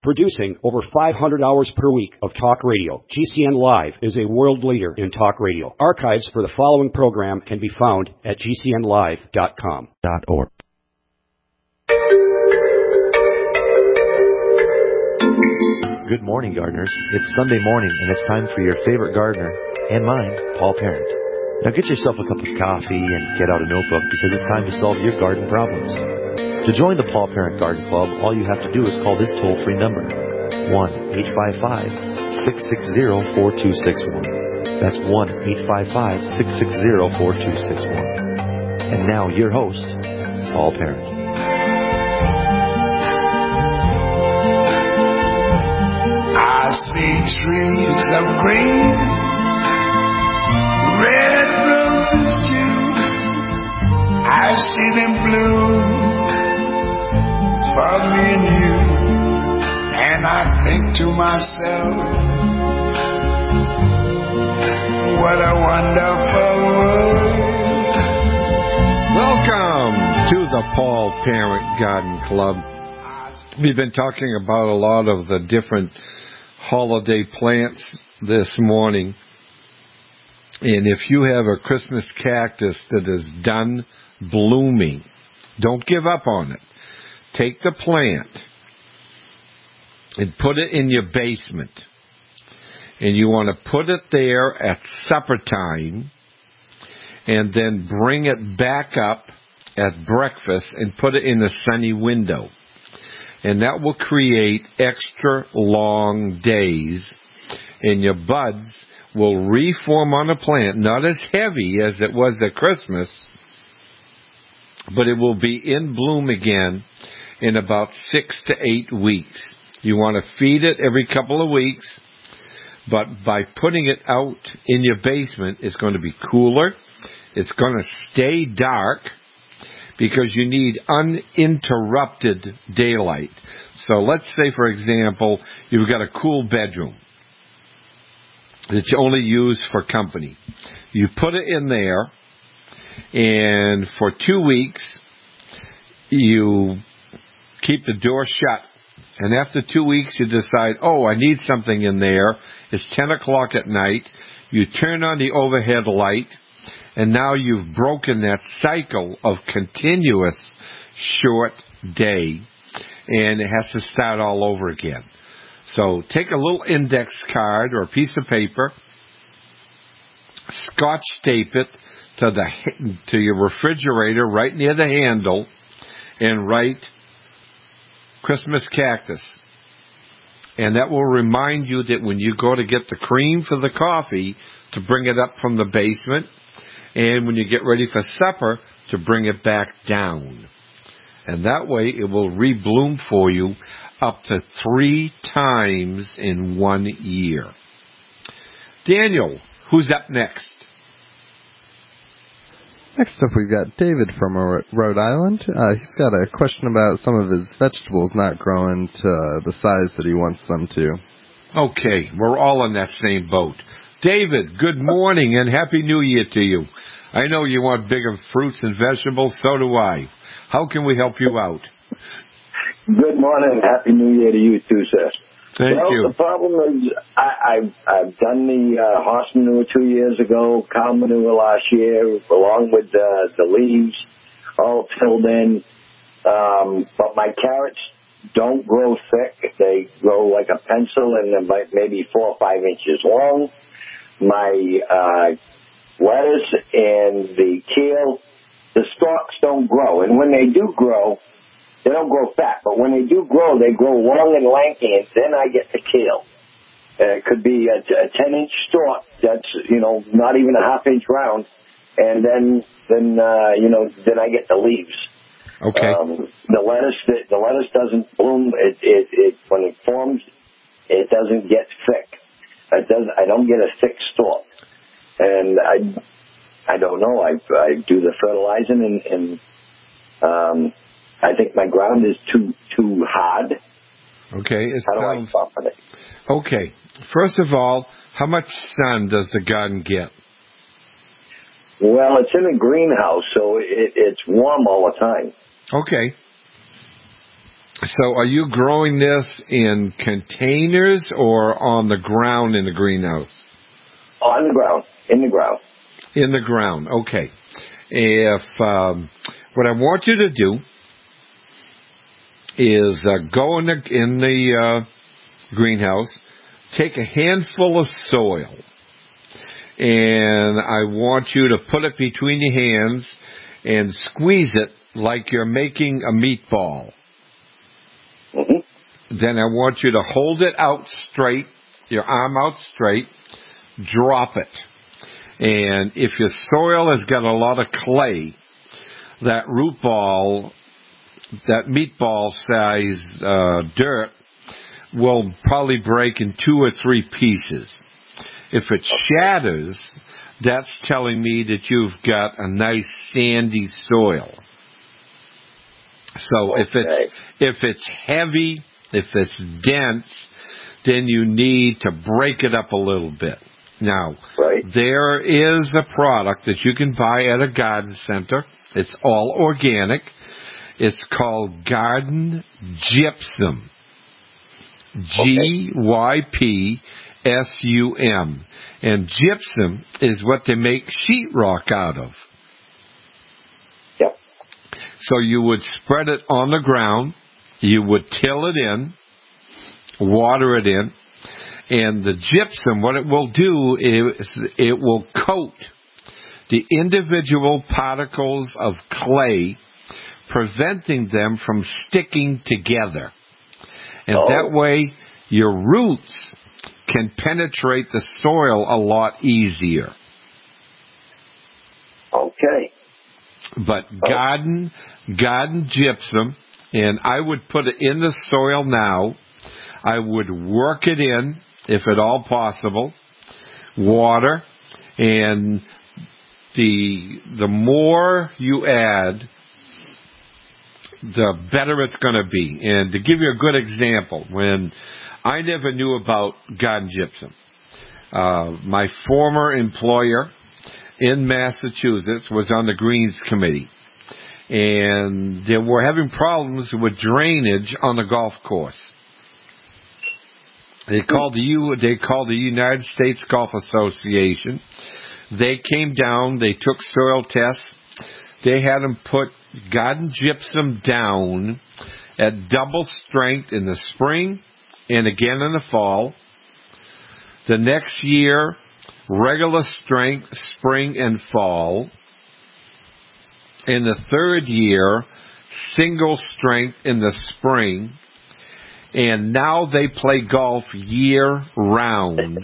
Producing over 500 hours per week of talk radio, GCN Live is a world leader in talk radio. Archives for the following program can be found at gcnlive.com. .org. Good morning, gardeners. It's Sunday morning, and it's time for your favorite gardener, and mine, Paul Parent. Now get yourself a cup of coffee and get out a notebook because it's time to solve your garden problems. To join the Paul Parent Garden Club, all you have to do is call this toll-free number, 1-855-660-4261. That's 1-855-660-4261. And now, your host, Paul Parent. I see trees of green, red roses too. I see them bloom for me and you. And I think to myself, what a wonderful world. Welcome to the Paul Parent Garden Club. We've been talking about a lot of the different holiday plants this morning. And if you have a Christmas cactus that is done blooming, don't give up on it. Take the plant and put it in your basement. And you want to put it there at supper time and then bring it back up at breakfast and put it in a sunny window. And that will create extra long days, and your buds will reform on a plant, not as heavy as it was at Christmas, but it will be in bloom again in about 6 to 8 weeks. You want to feed it every couple of weeks, but by putting it out in your basement, it's going to be cooler. It's going to stay dark, because you need uninterrupted daylight. So let's say, for example, you've got a cool bedroom that you only use for company. You put it in there, and for 2 weeks, you keep the door shut. And after 2 weeks, you decide, I need something in there. It's 10 o'clock at night. You turn on the overhead light, and now you've broken that cycle of continuous short day, and it has to start all over again. So take a little index card or a piece of paper, Scotch tape it to your refrigerator right near the handle, and write Christmas cactus. And that will remind you that when you go to get the cream for the coffee, to bring it up from the basement, and when you get ready for supper, to bring it back down. And that way it will rebloom for you up to 3 times in 1 year. Daniel, who's up next? Next up, we've got David from Rhode Island. He's got a question about some of his vegetables not growing to the size that he wants them to. Okay, we're all in that same boat. David, good morning and Happy New Year to you. I know you want bigger fruits and vegetables, so do I. How can we help you out? Good morning. Happy New Year to you too, sir. Thank you. The problem is I've done the horse manure 2 years ago, cow manure last year, along with the leaves all filled in. But my carrots don't grow thick. They grow like a pencil and they're maybe 4 or 5 inches long. My lettuce and the kale, the stalks don't grow. And when they do grow, they don't grow fat. But when they do grow, they grow long and lanky, and then I get the kale. It could be a 10-inch stalk that's, not even a half-inch round. And then I get the leaves. Okay. The lettuce doesn't bloom. It when it forms, it doesn't get thick. I don't get a thick stalk, and I don't know. I do the fertilizing, and I think my ground is too hard. Okay. How do I soften it? Okay. First of all, how much sun does the garden get? Well, it's in a greenhouse, so it's warm all the time. Okay. So are you growing this in containers or on the ground in the greenhouse? On the ground. In the ground. In the ground, okay. If what I want you to do is go in the greenhouse, take a handful of soil, and I want you to put it between your hands and squeeze it like you're making a meatball. Mm-hmm. Then I want you to hold it out straight, your arm out straight, drop it. And if your soil has got a lot of clay, that root ball, that meatball size dirt will probably break in 2 or 3 pieces. If it shatters, that's telling me that you've got a nice sandy soil. So if it's heavy, if it's dense, then you need to break it up a little bit. Now, there is a product that you can buy at a garden center. It's all organic. It's called Garden Gypsum. GYPSUM. And gypsum is what they make sheetrock out of. Yep. So you would spread it on the ground. You would till it in, water it in, and the gypsum, what it will do is it will coat the individual particles of clay, preventing them from sticking together. And that way, your roots can penetrate the soil a lot easier. Okay. But garden gypsum, and I would put it in the soil now. I would work it in, if at all possible, water, and the more you add, the better it's going to be. And to give you a good example, when I never knew about garden gypsum, my former employer in Massachusetts was on the Greens Committee, and they were having problems with drainage on the golf course. They called the United States Golf Association. They came down, they took soil tests. They had them put garden gypsum down at double strength in the spring and again in the fall. The next year, regular strength, spring and fall. In the third year, single strength in the spring. And now they play golf year round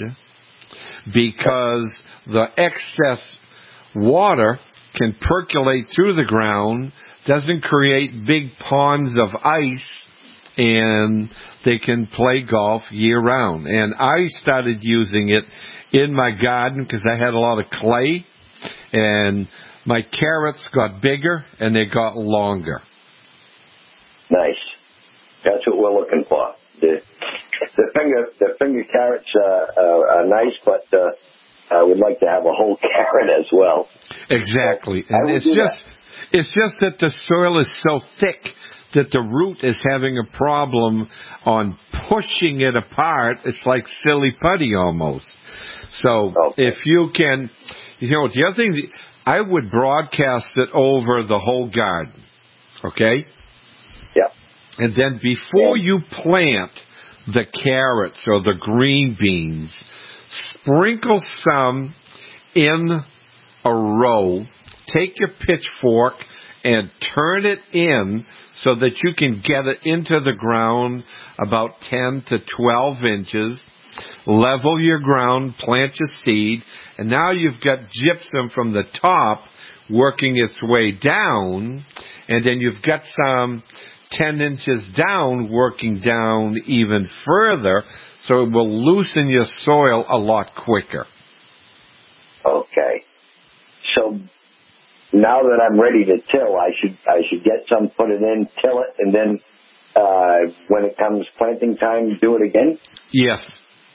because the excess water can percolate through the ground, doesn't create big ponds of ice, and they can play golf year round. And I started using it in my garden because I had a lot of clay, and my carrots got bigger and they got longer. Nice. That's what we're looking for. The finger carrots are nice, but I would like to have a whole carrot as well. Exactly. And it's just that the soil is so thick that the root is having a problem on pushing it apart. It's like silly putty almost. So if you can, the other thing, I would broadcast it over the whole garden. Okay? Yeah. And then before you plant the carrots or the green beans, sprinkle some in a row. Take your pitchfork and turn it in so that you can get it into the ground about 10 to 12 inches. Level your ground, plant your seed, and now you've got gypsum from the top working its way down, and then you've got some 10 inches down working down even further, so it will loosen your soil a lot quicker. Okay. So now that I'm ready to till, I should get some, put it in, till it, and then when it comes planting time, do it again? Yes.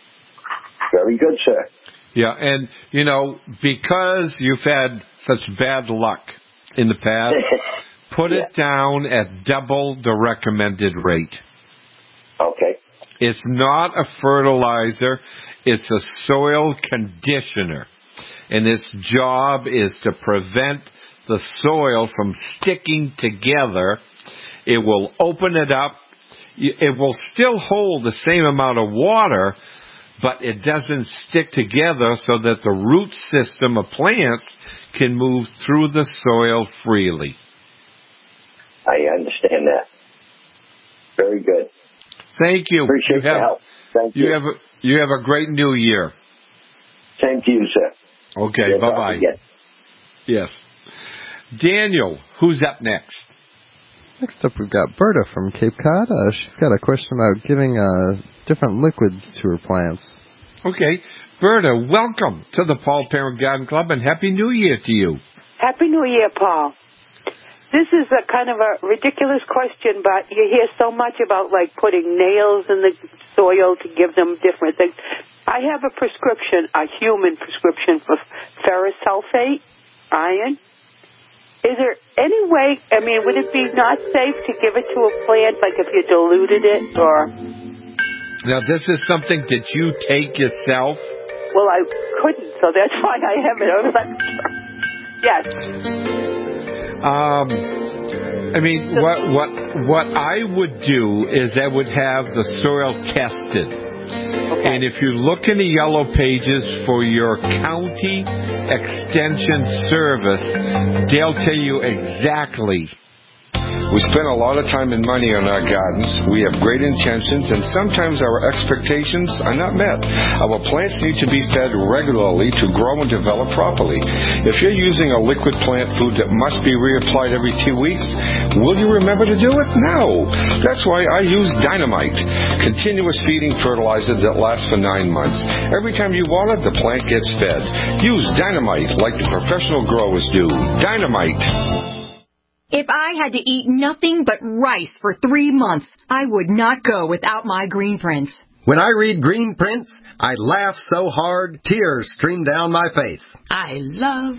Very good, sir. Yeah, and, because you've had such bad luck in the past, put it down at double the recommended rate. Okay. It's not a fertilizer. It's a soil conditioner. And its job is to prevent the soil from sticking together. It will open it up. It will still hold the same amount of water, but it doesn't stick together so that the root system of plants can move through the soil freely. I understand that. Very good. Thank you. Appreciate your help. Thank you. You have a great new year. Same to you, sir. Okay, bye-bye. Yes. Daniel, who's up next? Next up, we've got Berta from Cape Cod. She's got a question about giving different liquids to her plants. Okay. Berta, welcome to the Paul Parent Garden Club, and Happy New Year to you. Happy New Year, Paul. This is a kind of a ridiculous question, but you hear so much about, like, putting nails in the soil to give them different things. I have a prescription, a human prescription for ferrous sulfate, iron. Is there any way, I mean, would it be not safe to give it to a plant, like if you diluted it, or? Now, this is something that you take yourself? Well, I couldn't, so that's why I have it. I was like, yes. I mean, what I would do is I would have the soil tested. Okay. And if you look in the yellow pages for your county extension service, they'll tell you exactly. We spend a lot of time and money on our gardens. We have great intentions, and sometimes our expectations are not met. Our plants need to be fed regularly to grow and develop properly. If you're using a liquid plant food that must be reapplied every 2 weeks, will you remember to do it? No. That's why I use Dynamite, continuous feeding fertilizer that lasts for 9 months. Every time you water, the plant gets fed. Use Dynamite like the professional growers do. Dynamite. If I had to eat nothing but rice for 3 months, I would not go without my Green Prints. When I read Green Prints, I laugh so hard, tears stream down my face. I love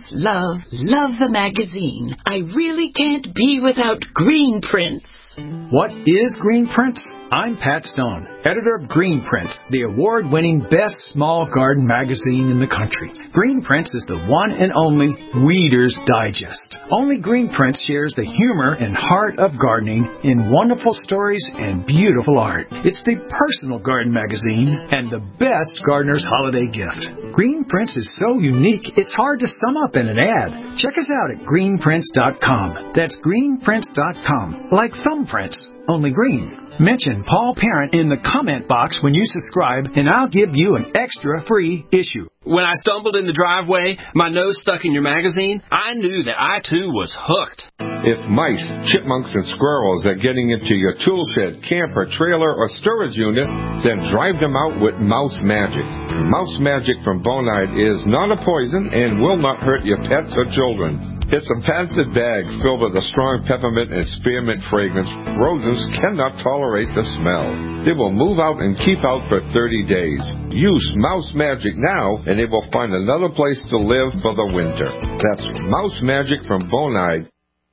the magazine. I really can't be without Green Prints. What is Green Prints? I'm Pat Stone, editor of Green Prints, the award-winning best small garden magazine in the country. Green Prints is the one and only Reader's Digest. Only Green Prints shares the humor and heart of gardening in wonderful stories and beautiful art. It's the personal garden magazine and the best gardener's holiday gift. Green Prints is so unique, it's hard to sum up in an ad. Check us out at greenprints.com. That's greenprints.com. Like thumbprints, only green. Mention Paul Parent in the comment box when you subscribe, and I'll give you an extra free issue. When I stumbled in the driveway, my nose stuck in your magazine, I knew that I, too, was hooked. If mice, chipmunks, and squirrels are getting into your tool shed, camper, trailer, or storage unit, then drive them out with Mouse Magic. Mouse Magic from Bonide is not a poison and will not hurt your pets or children. It's a patented bag filled with a strong peppermint and spearmint fragrance. Rodents cannot tolerate the smell. They will move out and keep out for 30 days. Use Mouse Magic now, and they will find another place to live for the winter. That's Mouse Magic from Bonide.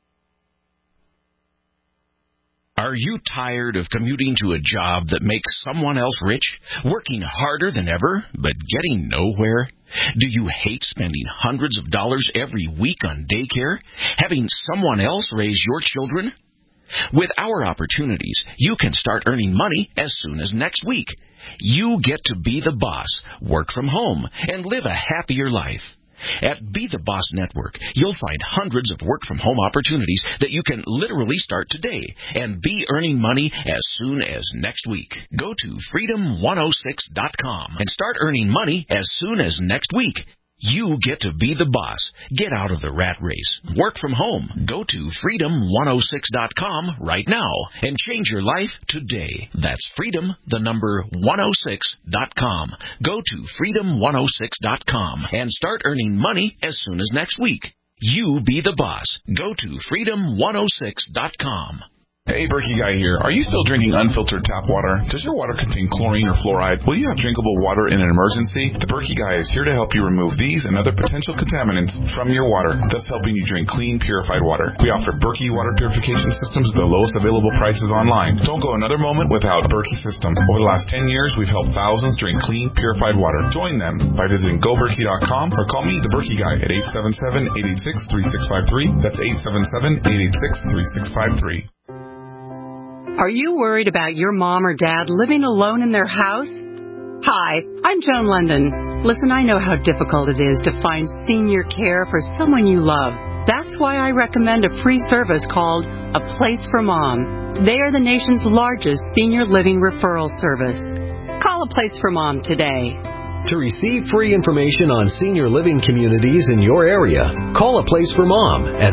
Are you tired of commuting to a job that makes someone else rich, working harder than ever, but getting nowhere? Do you hate spending hundreds of dollars every week on daycare, having someone else raise your children? With our opportunities, you can start earning money as soon as next week. You get to be the boss, work from home, and live a happier life. At Be the Boss Network, you'll find hundreds of work-from-home opportunities that you can literally start today and be earning money as soon as next week. Go to freedom106.com and start earning money as soon as next week. You get to be the boss. Get out of the rat race. Work from home. Go to freedom106.com right now and change your life today. That's freedom106.com. Go to freedom106.com and start earning money as soon as next week. You be the boss. Go to freedom106.com. Hey, Berkey Guy here. Are you still drinking unfiltered tap water? Does your water contain chlorine or fluoride? Will you have drinkable water in an emergency? The Berkey Guy is here to help you remove these and other potential contaminants from your water, thus helping you drink clean, purified water. We offer Berkey water purification systems at the lowest available prices online. Don't go another moment without Berkey system. Over the last 10 years, we've helped thousands drink clean, purified water. Join them by visiting GoBerkey.com or call me, the Berkey Guy, at 877-886-3653. That's 877-886-3653. Are you worried about your mom or dad living alone in their house? Hi, I'm Joan London. Listen, I know how difficult it is to find senior care for someone you love. That's why I recommend a free service called A Place for Mom. They are the nation's largest senior living referral service. Call A Place for Mom today. To receive free information on senior living communities in your area, call A Place for Mom at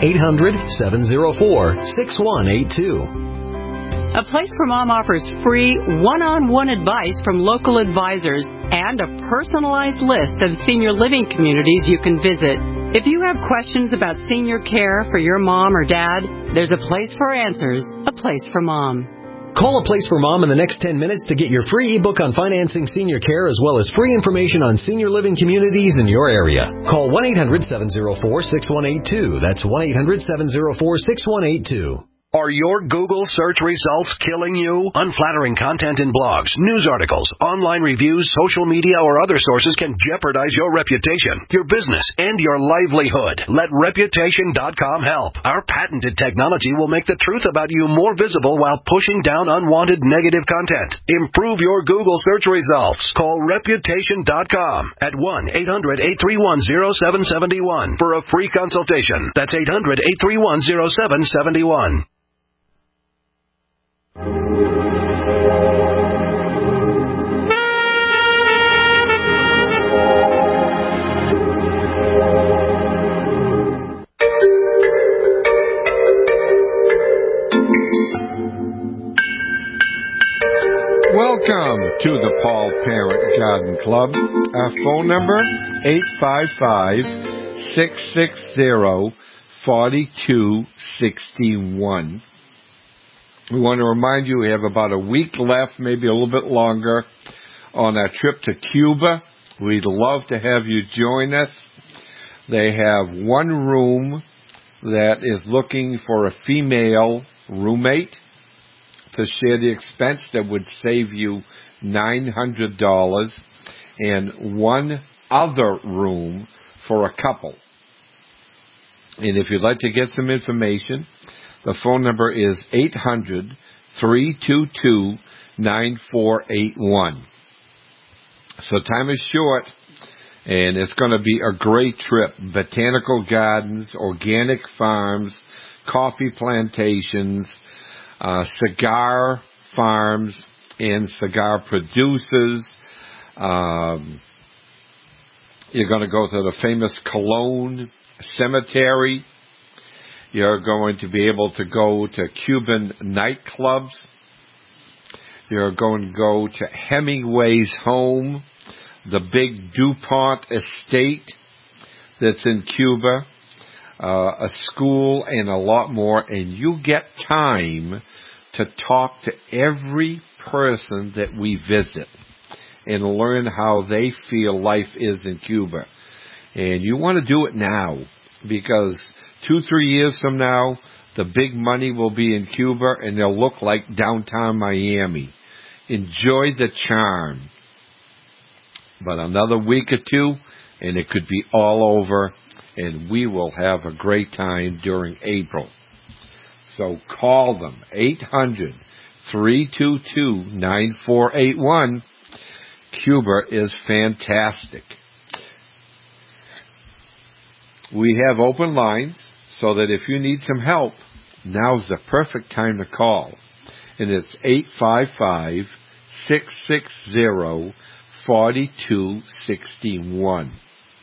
1-800-704-6182. A Place for Mom offers free one-on-one advice from local advisors and a personalized list of senior living communities you can visit. If you have questions about senior care for your mom or dad, there's a place for answers, A Place for Mom. Call A Place for Mom in the next 10 minutes to get your free ebook on financing senior care as well as free information on senior living communities in your area. Call 1-800-704-6182. That's 1-800-704-6182. Are your Google search results killing you? Unflattering content in blogs, news articles, online reviews, social media, or other sources can jeopardize your reputation, your business, and your livelihood. Let Reputation.com help. Our patented technology will make the truth about you more visible while pushing down unwanted negative content. Improve your Google search results. Call Reputation.com at 1-800-831-0771 for a free consultation. That's 800-831-0771. Welcome to the Paul Parent Garden Club. Our phone number, 855-660-4261. We want to remind you we have about a week left, maybe a little bit longer, on our trip to Cuba. We'd love to have you join us. They have one room that is looking for a female roommate to share the expense that would save you $900, and one other room for a couple. And if you'd like to get some information, the phone number is 800-322-9481. So time is short, and it's going to be a great trip. Botanical gardens, organic farms, coffee plantations, cigar farms and cigar producers. You're going to go to the famous Colón Cemetery. You're going to be able to go to Cuban nightclubs. You're going to go to Hemingway's home, the big DuPont estate that's in Cuba, a school, and a lot more. And you get time to talk to every person that we visit and learn how they feel life is in Cuba. And you want to do it now, because 2-3 years from now, the big money will be in Cuba, and they'll look like downtown Miami. Enjoy the charm. But another week or two, and it could be all over, and we will have a great time during April. So call them, 800-322-9481. Cuba is fantastic. We have open lines, so that if you need some help, now's the perfect time to call. And it's 855-660-4261.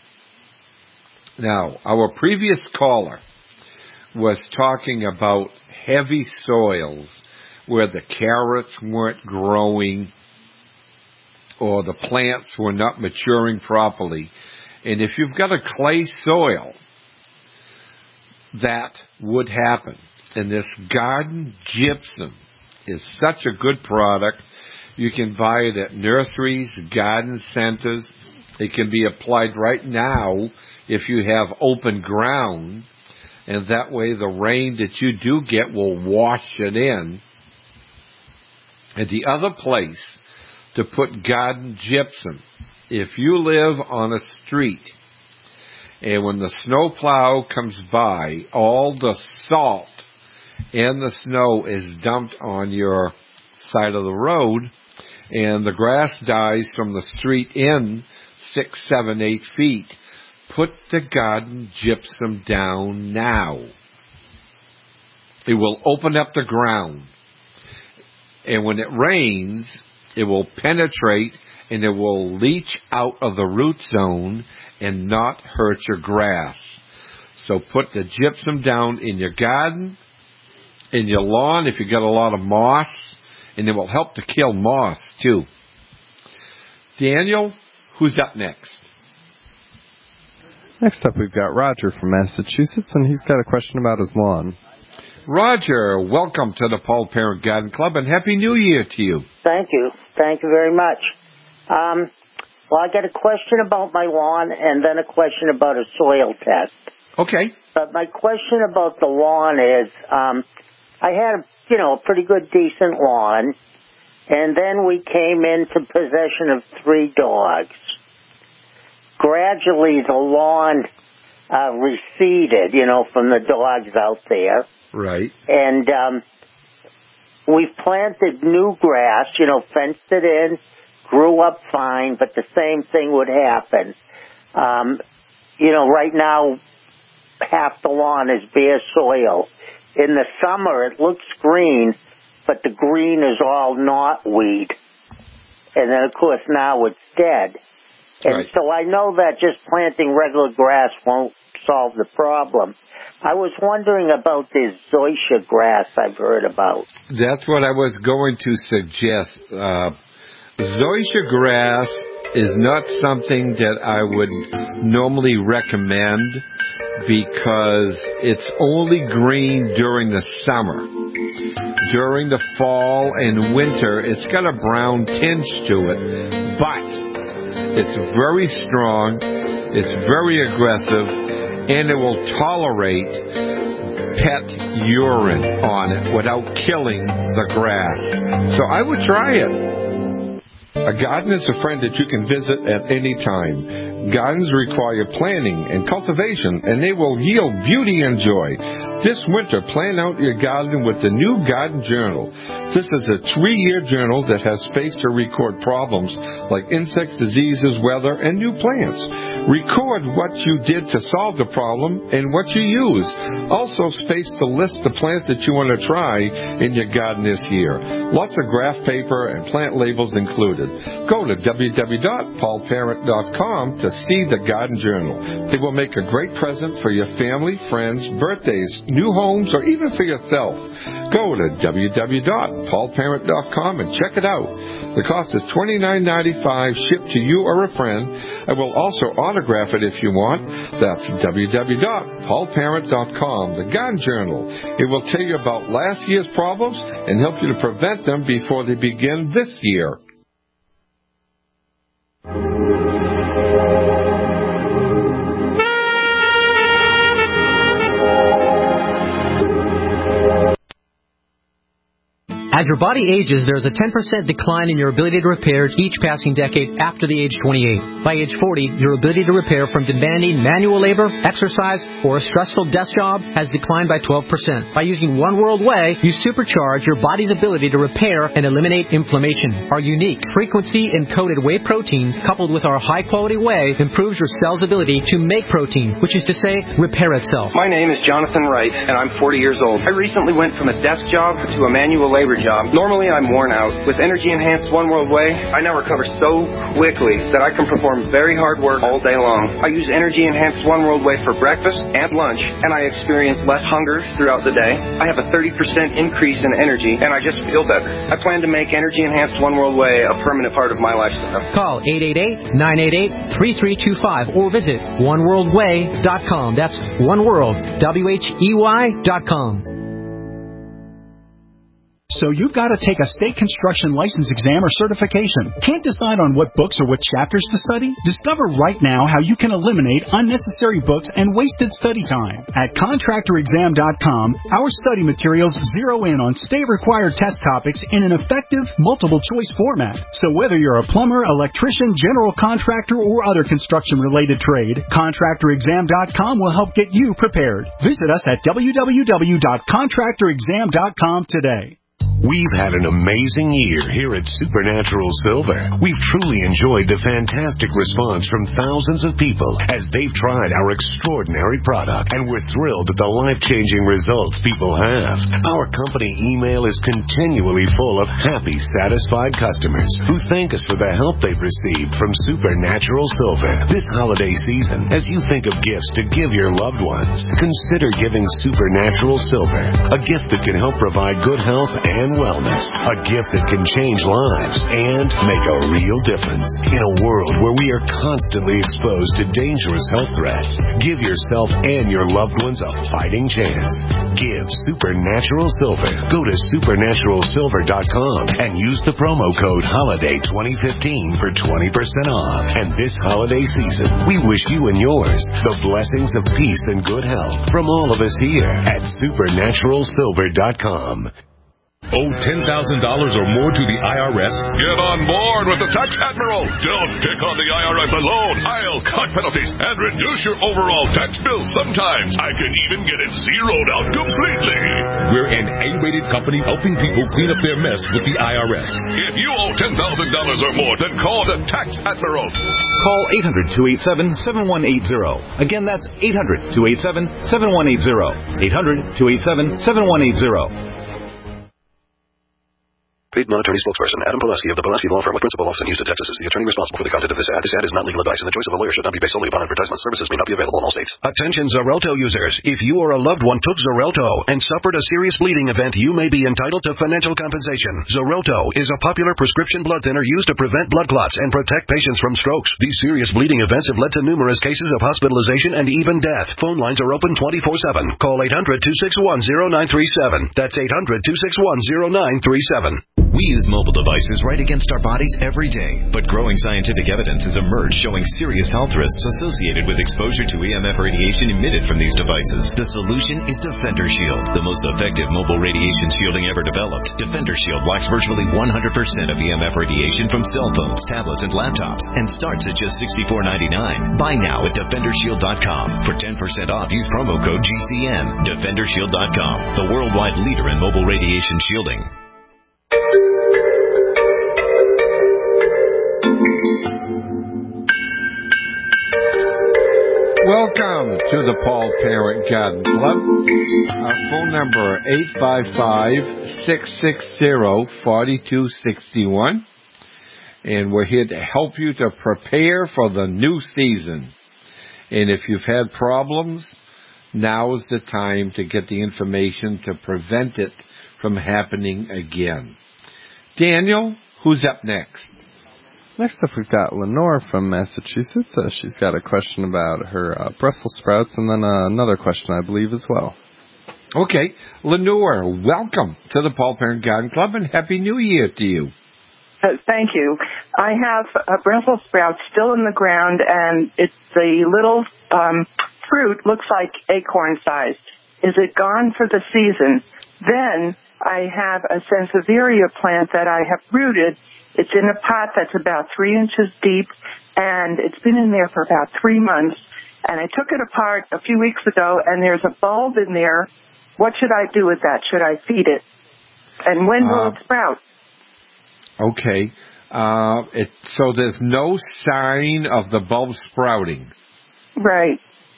Now, our previous caller was talking about heavy soils where the carrots weren't growing or the plants were not maturing properly. And if you've got a clay soil, that would happen. And this garden gypsum is such a good product. You can buy it at nurseries, garden centers. It can be applied right now if you have open ground. And that way the rain that you do get will wash it in. And the other place to put garden gypsum, if you live on a street and when the snowplow comes by, all the salt and the snow is dumped on your side of the road, and the grass dies from the street in 6, 7, 8 feet, put the garden gypsum down now. It will open up the ground. And when it rains, it will penetrate and it will leach out of the root zone and not hurt your grass. So put the gypsum down in your garden, in your lawn if you got a lot of moss, and it will help to kill moss too. Daniel, who's up next? Next up we've got Roger from Massachusetts, and he's got a question about his lawn. Roger, welcome to the Paul Parent Garden Club, and Happy New Year to you. Thank you. Thank you very much. Well, I got a question about my lawn and then a question about a soil test. Okay. But my question about the lawn is, I had, a pretty good, decent lawn, and then we came into possession of 3 dogs. Gradually, the lawn receded, from the dogs out there. Right. And we've planted new grass, fenced it in, grew up fine, but the same thing would happen. Right now, half the lawn is bare soil. In the summer, it looks green, but the green is all knotweed. And then, of course, now it's dead. And right. So I know that just planting regular grass won't solve the problem. I was wondering about this zoysia grass I've heard about. That's what I was going to suggest. Zoysia grass is not something that I would normally recommend because it's only green during the summer. During the fall and winter, it's got a brown tinge to it, but it's very strong, it's very aggressive, and it will tolerate pet urine on it without killing the grass. So I would try it. A garden is a friend that you can visit at any time. Gardens require planning and cultivation, and they will yield beauty and joy. This winter, plan out your garden with the new Garden Journal. This is a 3-year journal that has space to record problems like insects, diseases, weather, and new plants. Record what you did to solve the problem and what you used. Also space to list the plants that you want to try in your garden this year. Lots of graph paper and plant labels included. Go to www.paulparent.com to see the Garden Journal. They will make a great present for your family, friends, birthdays, new homes, or even for yourself. Go to www.paulparent.com and check it out. The cost is $29.95 shipped to you or a friend. I will also autograph it if you want. That's www.paulparent.com, the Garden Journal. It will tell you about last year's problems and help you to prevent them before they begin this year. As your body ages, there's a 10% decline in your ability to repair each passing decade after the age 28. By age 40, your ability to repair from demanding manual labor, exercise, or a stressful desk job has declined by 12%. By using One World Whey, you supercharge your body's ability to repair and eliminate inflammation. Our unique frequency-encoded whey protein, coupled with our high-quality whey, improves your cell's ability to make protein, which is to say, repair itself. My name is Jonathan Wright, and I'm 40 years old. I recently went from a desk job to a manual labor job. Normally, I'm worn out. With Energy Enhanced One World Whey, I now recover so quickly that I can perform very hard work all day long. I use Energy Enhanced One World Whey for breakfast and lunch, and I experience less hunger throughout the day. I have a 30% increase in energy, and I just feel better. I plan to make Energy Enhanced One World Whey a permanent part of my lifestyle. Call 888-988-3325 or visit oneworldwhey.com. That's oneworld, WHEY.com. So you've got to take a state construction license exam or certification. Can't decide on what books or what chapters to study? Discover right now how you can eliminate unnecessary books and wasted study time. At contractorexam.com, our study materials zero in on state-required test topics in an effective, multiple-choice format. So whether you're a plumber, electrician, general contractor, or other construction-related trade, contractorexam.com will help get you prepared. Visit us at www.contractorexam.com today. We've had an amazing year here at Supernatural Silver. We've truly enjoyed the fantastic response from thousands of people as they've tried our extraordinary product, and we're thrilled at the life-changing results people have. Our company email is continually full of happy, satisfied customers who thank us for the help they've received from Supernatural Silver. This holiday season, as you think of gifts to give your loved ones, consider giving Supernatural Silver, a gift that can help provide good health and wellness, a gift that can change lives and make a real difference. In a world where we are constantly exposed to dangerous health threats, give yourself and your loved ones a fighting chance. Give Supernatural Silver. Go to supernaturalsilver.com and use the promo code HOLIDAY2015 for 20% off. And this holiday season, we wish you and yours the blessings of peace and good health from all of us here at supernaturalsilver.com. Owe $10,000 or more to the IRS? Get on board with the Tax Admiral. Don't pick on the IRS alone. I'll cut penalties and reduce your overall tax bill. Sometimes I can even get it zeroed out completely. We're an A-rated company helping people clean up their mess with the IRS. If you owe $10,000 or more, then call the Tax Admiral. Call 800-287-7180. Again, that's 800-287-7180. 800-287-7180. Paid non-attorney spokesperson Adam Pulaski of the Pulaski Law Firm with principal office in Houston, Texas is the attorney responsible for the content of this ad. This ad is not legal advice, and the choice of a lawyer should not be based solely upon advertisement. Services may not be available in all states. Attention Xarelto users. If you or a loved one took Xarelto and suffered a serious bleeding event, you may be entitled to financial compensation. Xarelto is a popular prescription blood thinner used to prevent blood clots and protect patients from strokes. These serious bleeding events have led to numerous cases of hospitalization and even death. Phone lines are open 24/7. Call 800-261-0937. That's 800-261-0937. We use mobile devices right against our bodies every day, but growing scientific evidence has emerged showing serious health risks associated with exposure to EMF radiation emitted from these devices. The solution is Defender Shield, the most effective mobile radiation shielding ever developed. Defender Shield blocks virtually 100% of EMF radiation from cell phones, tablets, and laptops, and starts at just $64.99. Buy now at DefenderShield.com. For 10% off, use promo code GCN. DefenderShield.com, the worldwide leader in mobile radiation shielding. Welcome to the Paul Parent Garden Club. Our phone number 855-660-4261. And we're here to help you to prepare for the new season. And if you've had problems, now is the time to get the information to prevent it from happening again. Daniel, who's up next? Next up, we've got Lenore from Massachusetts. She's got a question about her Brussels sprouts, and then another question, I believe, as well. Okay. Lenore, welcome to the Paul Parent Garden Club, and Happy New Year to you. Thank you. I have a Brussels sprout still in the ground, and it's the little fruit looks like acorn sized. Is it gone for the season? Then I have a Sansevieria plant that I have rooted. It's in a pot that's about 3 inches deep, and it's been in there for about 3 months. And I took it apart a few weeks ago, and there's a bulb in there. What should I do with that? Should I feed it? And when will it sprout? Okay. So there's no sign of the bulb sprouting. Right.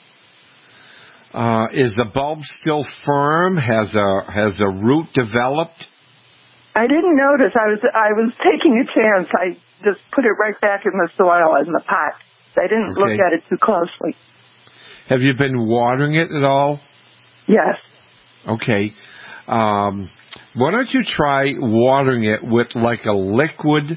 Is the bulb still firm? Has a root developed? I didn't notice. I was taking a chance. I just put it right back in the soil in the pot. I didn't look at it too closely. Have you been watering it at all? Yes. Okay. Why don't you try watering it with like a liquid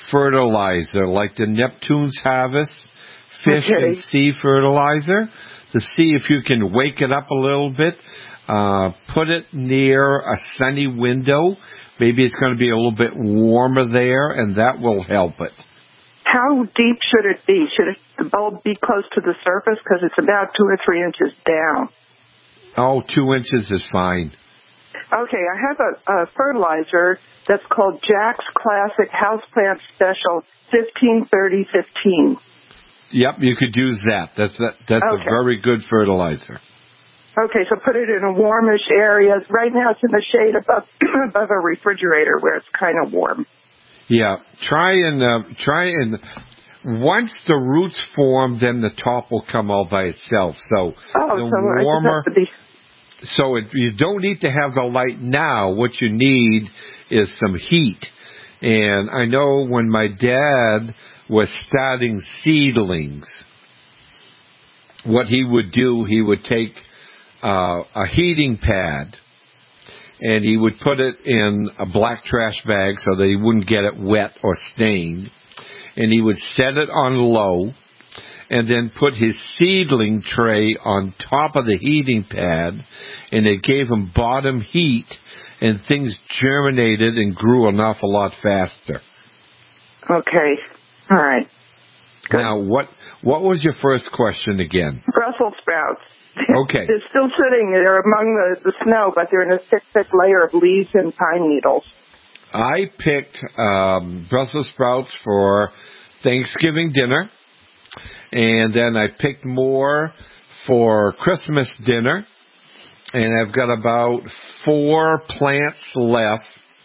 fertilizer, like the Neptune's Harvest fish and sea fertilizer? to see if you can wake it up a little bit. Put it near a sunny window. Maybe it's going to be a little bit warmer there, and that will help it. How deep should it be? Should the bulb be close to the surface? Because it's about 2 or 3 inches down. Oh, 2 inches is fine. Okay, I have a fertilizer that's called Jack's Classic Houseplant Special 15-30-15. Yep, you could use that. That's okay. A very good fertilizer. Okay, so put it in a warmish area. Right now it's in the shade above a refrigerator where it's kind of warm. Yeah, try and once the roots form, then the top will come all by itself. So the warmer. You don't need to have the light now. What you need is some heat. And I know when my dad was starting seedlings, what he would do, he would take a heating pad, and he would put it in a black trash bag so that he wouldn't get it wet or stained, and he would set it on low, and then put his seedling tray on top of the heating pad, and it gave him bottom heat, and things germinated and grew an awful lot faster. Okay. All right. Good. Now, what was your first question again? Brussels sprouts. Okay. They're still sitting there among the snow, but they're in a thick layer of leaves and pine needles. I picked Brussels sprouts for Thanksgiving dinner, and then I picked more for Christmas dinner, and I've got about 4 plants left,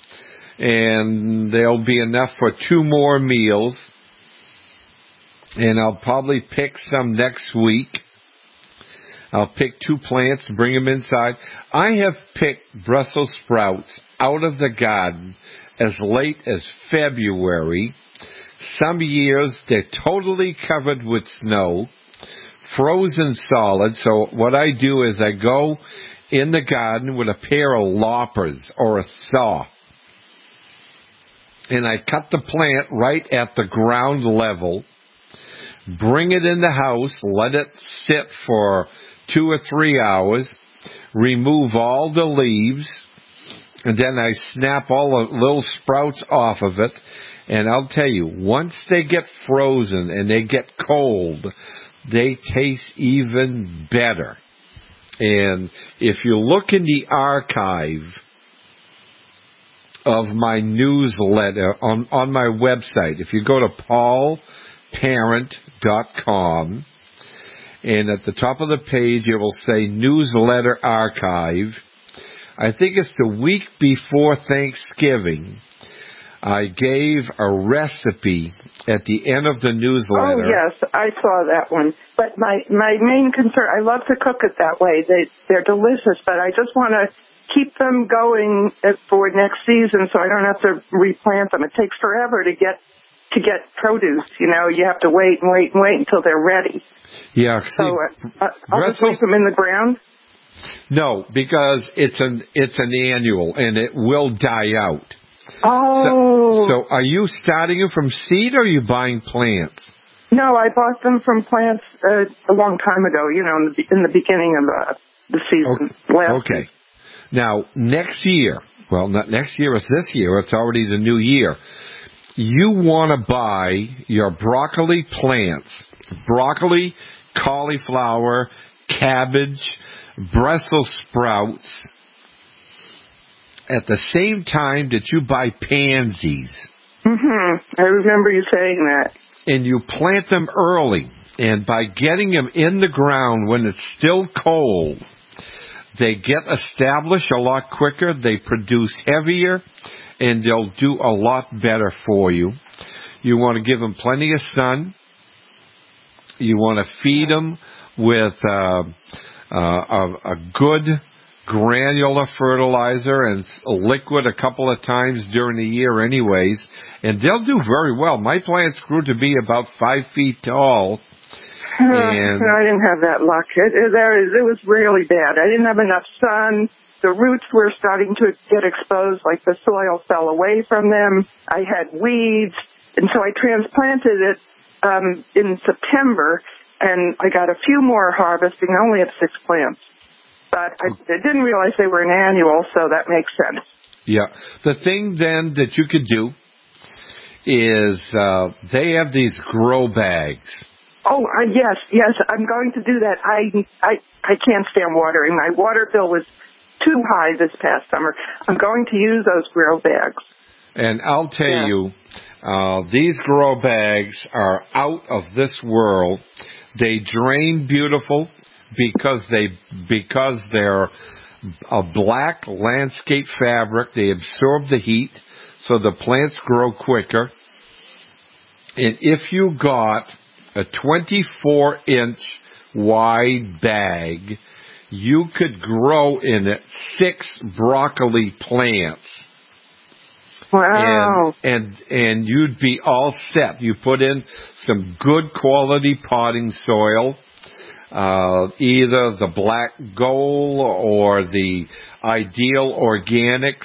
and there'll be enough for 2 more meals, and I'll probably pick some next week. I'll pick 2 plants, bring them inside. I have picked Brussels sprouts out of the garden as late as February. Some years they're totally covered with snow, frozen solid. So what I do is I go in the garden with a pair of loppers or a saw, and I cut the plant right at the ground level, bring it in the house, let it sit for 2 or 3 hours, remove all the leaves, and then I snap all the little sprouts off of it. And I'll tell you, once they get frozen and they get cold, they taste even better. And if you look in the archive of my newsletter on my website, if you go to paulparent.com, and at the top of the page it will say Newsletter Archive. I think it's the week before Thanksgiving. I gave a recipe at the end of the newsletter. Oh, yes, I saw that one. But my main concern, I love to cook it that way. They're delicious, but I just want to keep them going for next season so I don't have to replant them. It takes forever to get produce. You know, you have to wait until they're ready. Yeah. So I'll just leave them in the ground? No, because it's an annual and it will die out. Oh. So are you starting them from seed or are you buying plants? No, I bought them from plants a long time ago, you know, in the beginning of the season. Okay. Now, next year, well, not next year, it's this year, it's already the new year. You want to buy your broccoli plants, broccoli, cauliflower, cabbage, Brussels sprouts, at the same time that you buy pansies. I remember you saying that. And you plant them early. And by getting them in the ground when it's still cold, they get established a lot quicker, they produce heavier, and they'll do a lot better for you. You want to give them plenty of sun. You want to feed them with a good granular fertilizer and liquid a couple of times during the year anyways, and they'll do very well. My plants grew to be about 5 feet tall. And I didn't have that luck. It was really bad. I didn't have enough sun. The roots were starting to get exposed, like the soil fell away from them. I had weeds, and so I transplanted it in September, and I got a few more harvesting. I only have 6 plants. But I didn't realize they were an annual, so that makes sense. Yeah. The thing then that you could do is they have these grow bags. Oh, yes, I'm going to do that. I can't stand watering. My water bill was too high this past summer. I'm going to use those grow bags. And I'll tell you, these grow bags are out of this world. They drain beautiful because they're a black landscape fabric. They absorb the heat, so the plants grow quicker. And if you got a 24-inch wide bag, you could grow in it 6 broccoli plants. Wow. And you'd be all set. You put in some good quality potting soil, either the Black Gold or the Ideal Organics.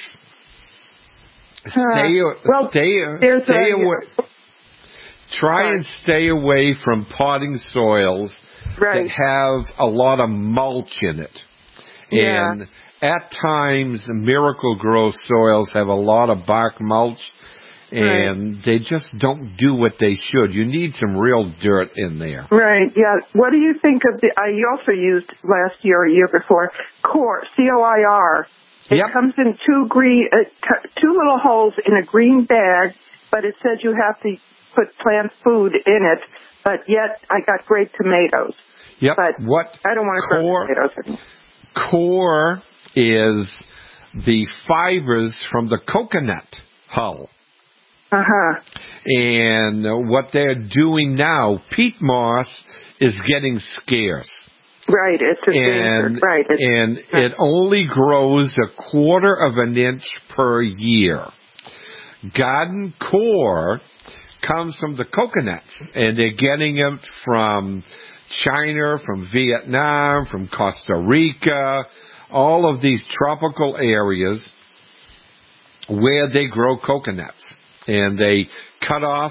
Try and stay away from potting soils that have a lot of mulch in it. Yeah. And at times, Miracle-Gro soils have a lot of bark mulch, and they just don't do what they should. You need some real dirt in there. Right, yeah. What do you think of I also used last year or year before, COIR, C-O-I-R. It comes in 2 little holes in a green bag, but it says you have to put plant food in it, but yet I got great tomatoes. Yep. But I don't want to grow tomatoes anymore. COIR is the fibers from the coconut hull. Uh-huh. And what they're doing now, peat moss is getting scarce. Right, it's a danger. Right. And it only grows 1/4 of an inch per year. Garden COIR comes from the coconuts, and they're getting them from China, from Vietnam, from Costa Rica, all of these tropical areas where they grow coconuts. And they cut off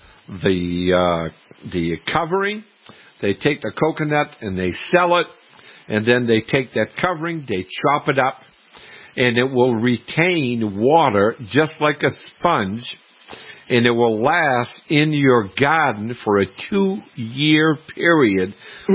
the covering. They take the coconut and they sell it. And then they take that covering, they chop it up, and it will retain water just like a sponge. And it will last in your garden for a 2-year period.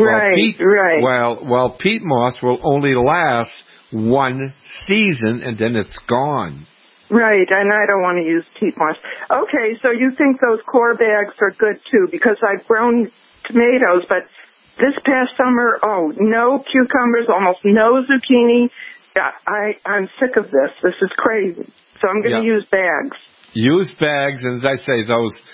While peat moss will only last 1 season, and then it's gone. Right, and I don't want to use peat moss. Okay, so you think those COIR bags are good, too, because I've grown tomatoes, but this past summer, no cucumbers, almost no zucchini. I'm sick of this. This is crazy. So I'm going to use bags. Use bags, and as I say,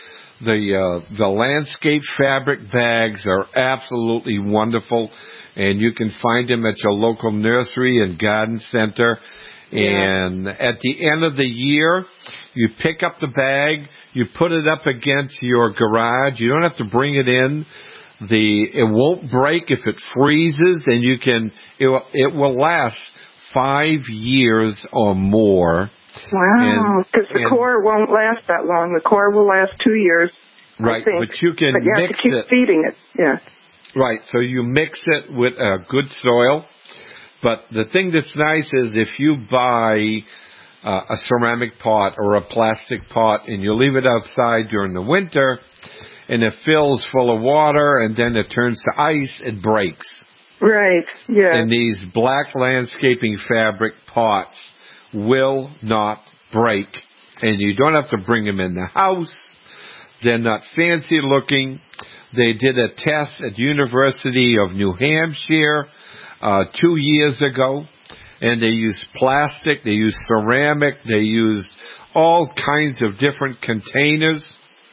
the landscape fabric bags are absolutely wonderful, and you can find them at your local nursery and garden center. And at the end of the year, you pick up the bag, you put it up against your garage. You don't have to bring it in. It won't break if it freezes, and it will last 5 years or more. Wow, because the COIR won't last that long. The COIR will last 2 years. Right, but you can have to keep feeding it. Yeah. Right, so you mix it with good soil. But the thing that's nice is if you buy a ceramic pot or a plastic pot and you leave it outside during the winter and it fills full of water and then it turns to ice, it breaks. Right, yeah. And these black landscaping fabric pots will not break. And you don't have to bring them in the house. They're not fancy looking. They did a test at University of New Hampshire 2 years ago, and they used plastic, they used ceramic, they used all kinds of different containers,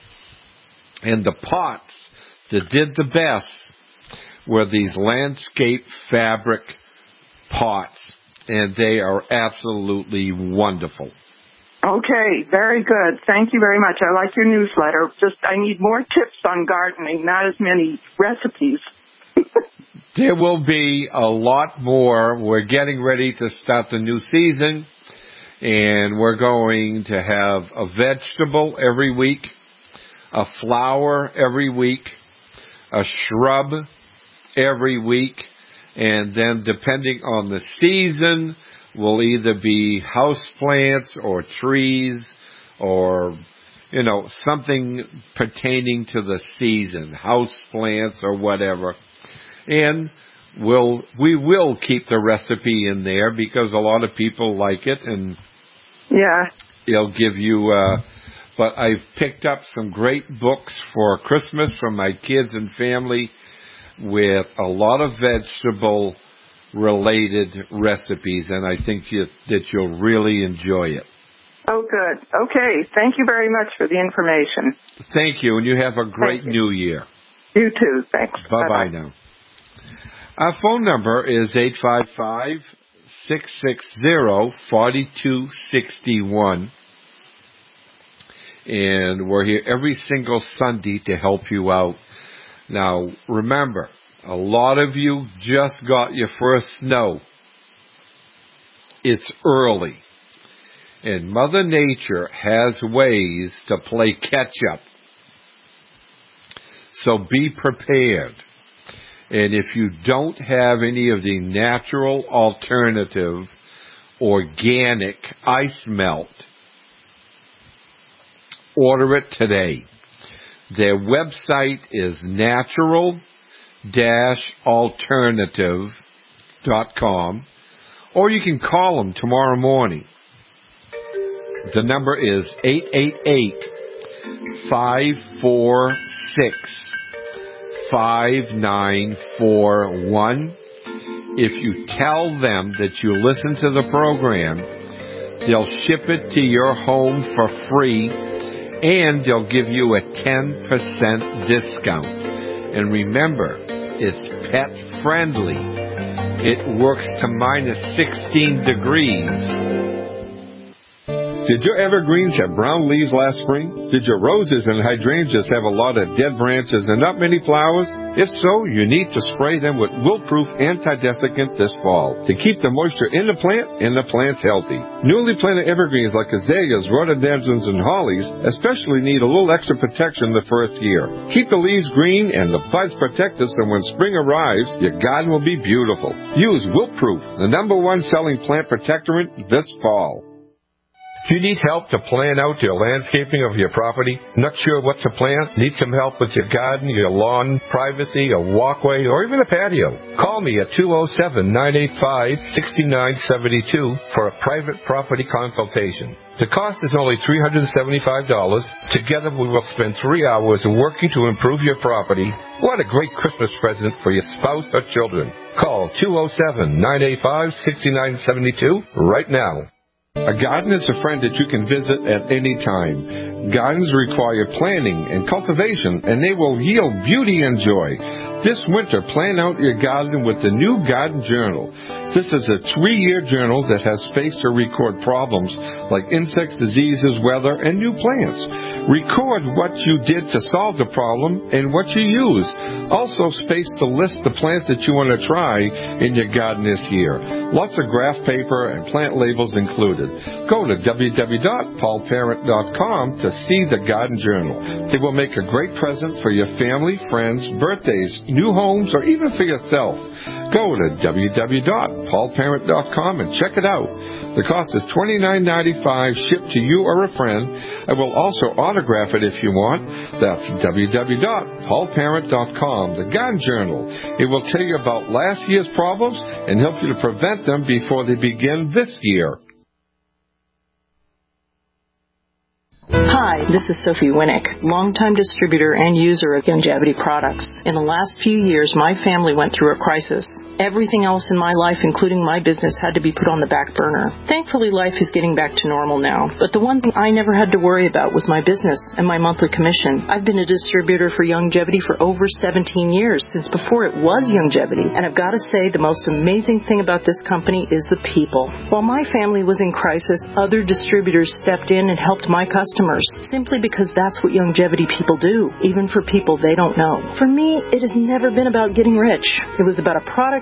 and the pots that did the best were these landscape fabric pots, and they are absolutely wonderful. Okay, very good. Thank you very much. I like your newsletter. I need more tips on gardening, not as many recipes. There will be a lot more. We're getting ready to start the new season, and we're going to have a vegetable every week, a flower every week, a shrub every week, and then depending on the season, will either be house plants or trees or, something pertaining to the season, house plants or whatever. And we will keep the recipe in there because a lot of people like it, and it'll give you, but I've picked up some great books for Christmas from my kids and family with a lot of vegetable related recipes, and I think that you'll really enjoy it. Oh, good. Okay. Thank you very much for the information. Thank you, and you have a great new year. You too. Thanks. Bye-bye now. Our phone number is 855-660-4261. And we're here every single Sunday to help you out. Now, remember, a lot of you just got your first snow. It's early. And Mother Nature has ways to play catch-up. So be prepared. And if you don't have any of the natural alternative organic ice melt, order it today. Their website is natural-alternative.com, or you can call them tomorrow morning. The number is 888-546-5941. If you tell them that you listen to the program, they'll ship it to your home for free, and they'll give you a 10% discount. And remember, it's pet friendly. It works to minus 16 degrees. Did your evergreens have brown leaves last spring? Did your roses and hydrangeas have a lot of dead branches and not many flowers? If so, you need to spray them with Wilt-Proof Anti-Desiccant this fall to keep the moisture in the plant and the plants healthy. Newly planted evergreens like azaleas, rhododendrons, and hollies especially need a little extra protection the first year. Keep the leaves green and the buds protected so when spring arrives, your garden will be beautiful. Use Wilt-Proof, the #1 selling plant protectorant this fall. If you need help to plan out your landscaping of your property, not sure what to plant, need some help with your garden, your lawn, privacy, a walkway, or even a patio, call me at 207-985-6972 for a private property consultation. The cost is only $375. Together we will spend 3 hours working to improve your property. What a great Christmas present for your spouse or children. Call 207-985-6972 right now. A garden is a friend that you can visit at any time. Gardens require planning and cultivation, and they will yield beauty and joy. This winter, plan out your garden with the new Garden Journal. This is a 3-year journal that has space to record problems like insects, diseases, weather, and new plants. Record what you did to solve the problem and what you used. Also space to list the plants that you want to try in your garden this year. Lots of graph paper and plant labels included. Go to www.paulparent.com to see the Garden Journal. It will make a great present for your family, friends, birthdays, new homes, or even for yourself. Go to www.paulparent.com and check it out. The cost is $29.95 shipped to you or a friend. I will also autograph it if you want. That's www.paulparent.com, the Garden Journal. It will tell you about last year's problems and help you to prevent them before they begin this year. Hi, this is Sophie Winnick, longtime distributor and user of Youngevity products. In the last few years, my family went through a crisis. Everything else in my life, including my business, had to be put on the back burner. Thankfully, life is getting back to normal now. But the one thing I never had to worry about was my business and my monthly commission. I've been a distributor for Youngevity for over 17 years, since before it was Youngevity. And I've got to say, the most amazing thing about this company is the people. While my family was in crisis, other distributors stepped in and helped my customers, simply because that's what Youngevity people do, even for people they don't know. For me, it has never been about getting rich. It was about a product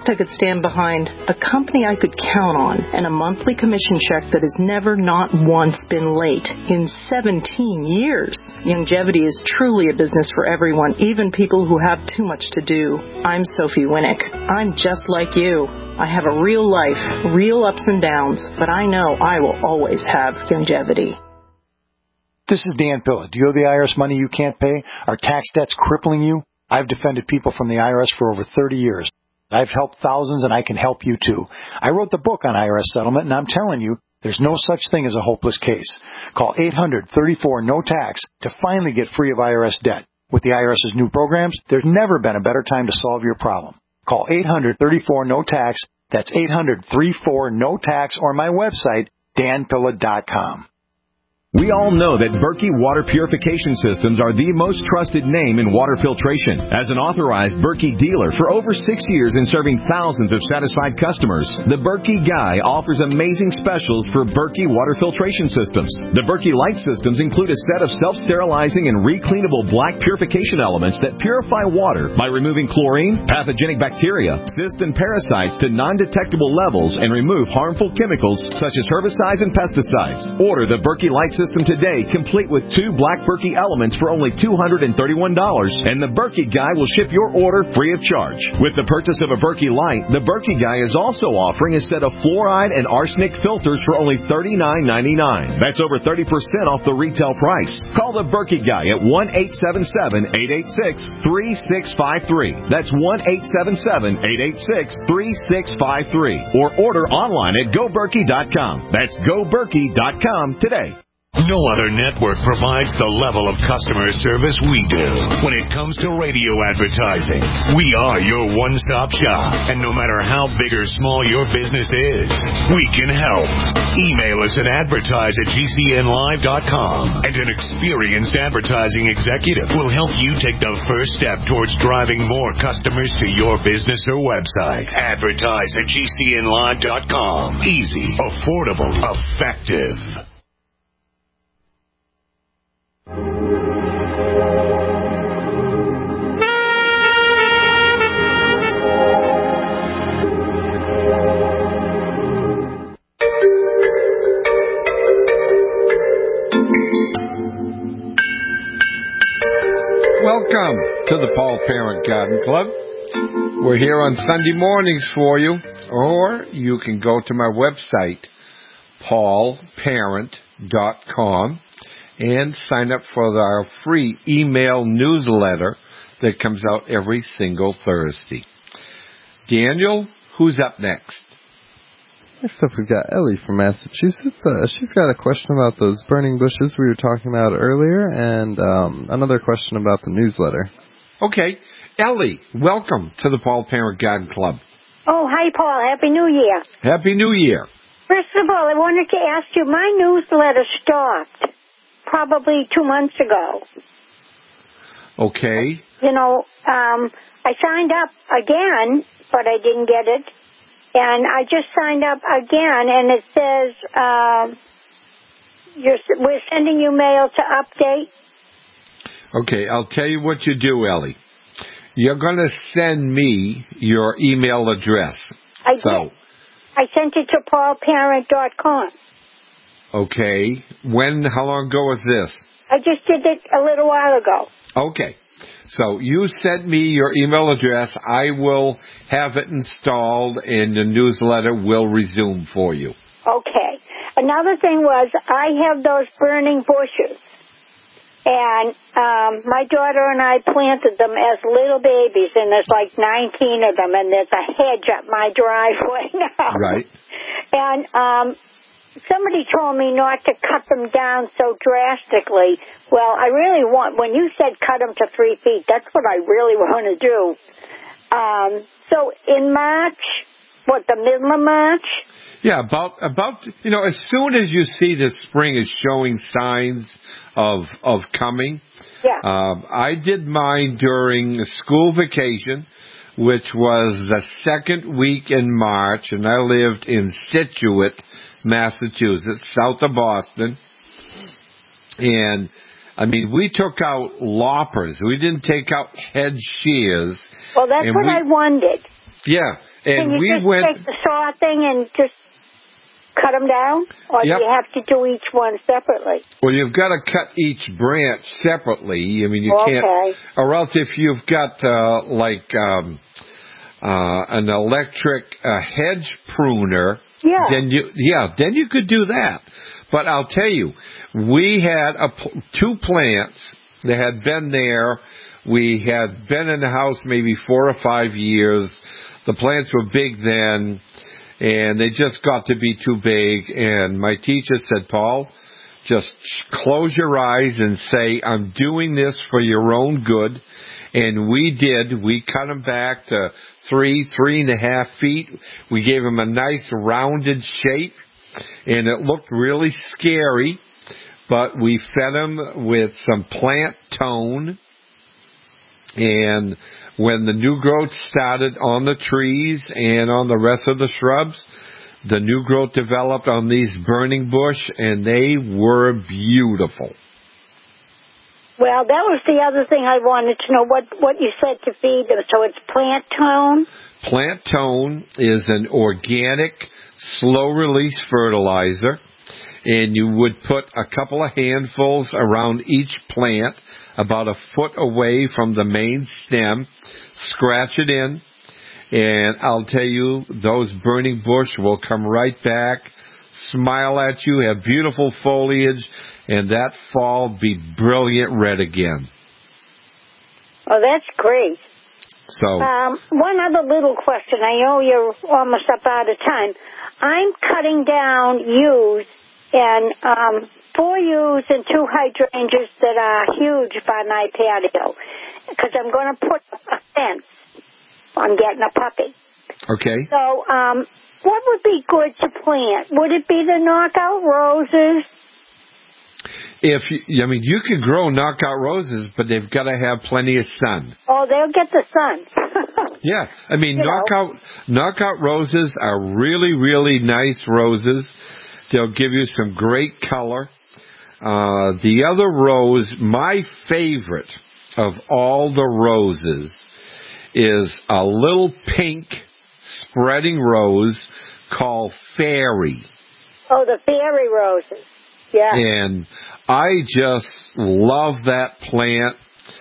product I could stand behind, a company I could count on, and a monthly commission check that has never not once been late in 17 years. Youngevity is truly a business for everyone, even people who have too much to do. I'm Sophie Winnick. I'm just like you. I have a real life, real ups and downs, but I know I will always have Youngevity. This is Dan Pilla. Do you owe the IRS money you can't pay? Are tax debts crippling you? I've defended people from the IRS for over 30 years. I've helped thousands, and I can help you too. I wrote the book on IRS settlement, and I'm telling you, there's no such thing as a hopeless case. Call 800-34-NO-TAX to finally get free of IRS debt. With the IRS's new programs, there's never been a better time to solve your problem. Call 800-34-NO-TAX. That's 800-34-NO-TAX, or my website, danpilla.com. We all know that Berkey Water Purification Systems are the most trusted name in water filtration. As an authorized Berkey dealer for over 6 years and serving thousands of satisfied customers, the Berkey Guy offers amazing specials for Berkey Water Filtration Systems. The Berkey Light Systems include a set of self-sterilizing and recleanable black purification elements that purify water by removing chlorine, pathogenic bacteria, cysts, and parasites to non-detectable levels and remove harmful chemicals such as herbicides and pesticides. Order the Berkey Light System today, complete with 2 black Berkey elements for only $231, and the Berkey Guy will ship your order free of charge. With the purchase of a Berkey Light, the Berkey Guy is also offering a set of fluoride and arsenic filters for only $39.99. That's over 30% off the retail price. Call the Berkey Guy at 1-877-886-3653. That's 1-877-886-3653. Or order online at GoBerkey.com. That's GoBerkey.com today. No other network provides the level of customer service we do. When it comes to radio advertising, we are your one-stop shop. And no matter how big or small your business is, we can help. Email us at advertise@gcnlive.com, and an experienced advertising executive will help you take the first step towards driving more customers to your business or website. Advertise@gcnlive.com. Easy, affordable, effective. Welcome to the Paul Parent Garden Club. We're here on Sunday mornings for you, or you can go to my website, paulparent.com, and sign up for our free email newsletter that comes out every single Thursday. Daniel, who's up next? Next up, we've got Ellie from Massachusetts. She's got a question about those burning bushes we were talking about earlier, and another question about the newsletter. Okay. Ellie, welcome to the Paul Parent Garden Club. Oh, hi, Paul. Happy New Year. Happy New Year. First of all, I wanted to ask you, my newsletter stopped probably 2 months ago. Okay. You know, I signed up again, but I didn't get it. And I just signed up again, and it says we're sending you mail to update. Okay, I'll tell you what you do, Ellie. You're going to send me your email address. I did. I sent it to paulparent.com. Okay. How long ago was this? I just did it a little while ago. Okay. So you sent me your email address. I will have it installed, and the newsletter will resume for you. Okay. Another thing was I have those burning bushes, and my daughter and I planted them as little babies, and there's like 19 of them, and there's a hedge up my driveway now. Right. And somebody told me not to cut them down so drastically. Well, I really want, when you said cut them to 3 feet, that's what I really want to do. So in March, the middle of March? Yeah, about as soon as you see that spring is showing signs of coming. Yeah. I did mine during school vacation, which was the second week in March, and I lived in Scituate, Massachusetts, south of Boston. And, we took out loppers. We didn't take out head shears. Well, that's what I wanted. Yeah. And Can you just take the saw thing and just cut them down? Or do you have to do each one separately? Well, you've got to cut each branch separately. I mean, you can't. Or else if you've got, an electric hedge pruner, then you could do that. But I'll tell you, we had two plants that had been there. We had been in the house maybe 4 or 5 years. The plants were big then, and they just got to be too big. And my teacher said, Paul, just close your eyes and say, I'm doing this for your own good. And we did. We cut them back to 3.5 feet. We gave them a nice rounded shape, and it looked really scary. But we fed them with some plant tone. And when the new growth started on the trees and on the rest of the shrubs, the new growth developed on these burning bush, and they were beautiful. Well, that was the other thing I wanted to know, what you said to feed them. So it's plant tone? Plant tone is an organic, slow-release fertilizer, and you would put a couple of handfuls around each plant, about a foot away from the main stem, scratch it in, and I'll tell you, those burning bush will come right back, smile at you, have beautiful foliage, and that fall be brilliant red again. Oh, that's great. So, one other little question. I know you're almost up out of time. I'm cutting down yews and 4 yews and 2 hydrangeas that are huge by my patio, because I'm going to put a fence. I'm getting a puppy. Okay. So, what would be good to plant? Would it be the knockout roses? You can grow knockout roses, but they've got to have plenty of sun. Oh, they'll get the sun. Yeah, knockout roses are really, really nice roses. They'll give you some great color. The other rose, my favorite of all the roses, is a little pink spreading rose called Fairy. Oh, the fairy roses. Yeah. And I just love that plant.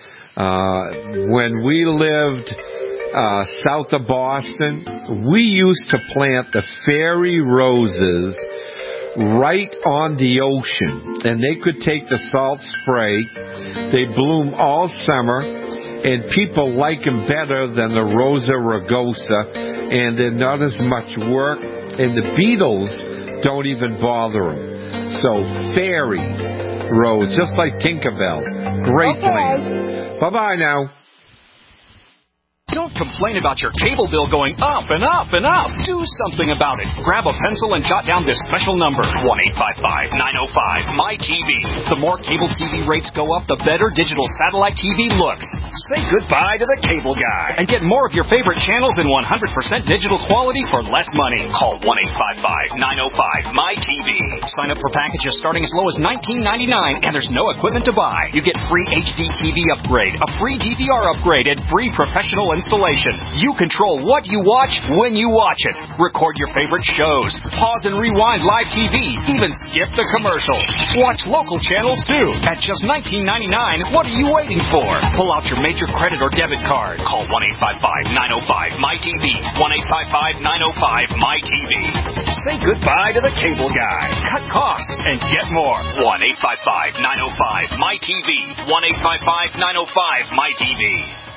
When we lived south of Boston, we used to plant the fairy roses right on the ocean, and they could take the salt spray. They bloom all summer, and people like them better than the Rosa rugosa, and they're not as much work, and the beetles don't even bother them. So, fairy rose, just like Tinkerbell. Great plant. Bye-bye now. Don't complain about your cable bill going up and up and up. Do something about it. Grab a pencil and jot down this special number, 1-855-905-MY-TV. The more cable TV rates go up, the better digital satellite TV looks. Say goodbye to the cable guy and get more of your favorite channels in 100% digital quality for less money. Call 1-855-905-MY-TV. Sign up for packages starting as low as $19.99, and there's no equipment to buy. You get free HD TV upgrade, a free DVR upgrade, and free professional installation. You control what you watch when you watch it. Record your favorite shows. Pause and rewind live TV. Even skip the commercials. Watch local channels too. At just $19.99, what are you waiting for? Pull out your major credit or debit card. Call 1-855-905-MY-TV. 1-855-905-MY-TV. Say goodbye to the cable guy. Cut costs and get more. 1-855-905-MY-TV. 1-855-905-MY-TV.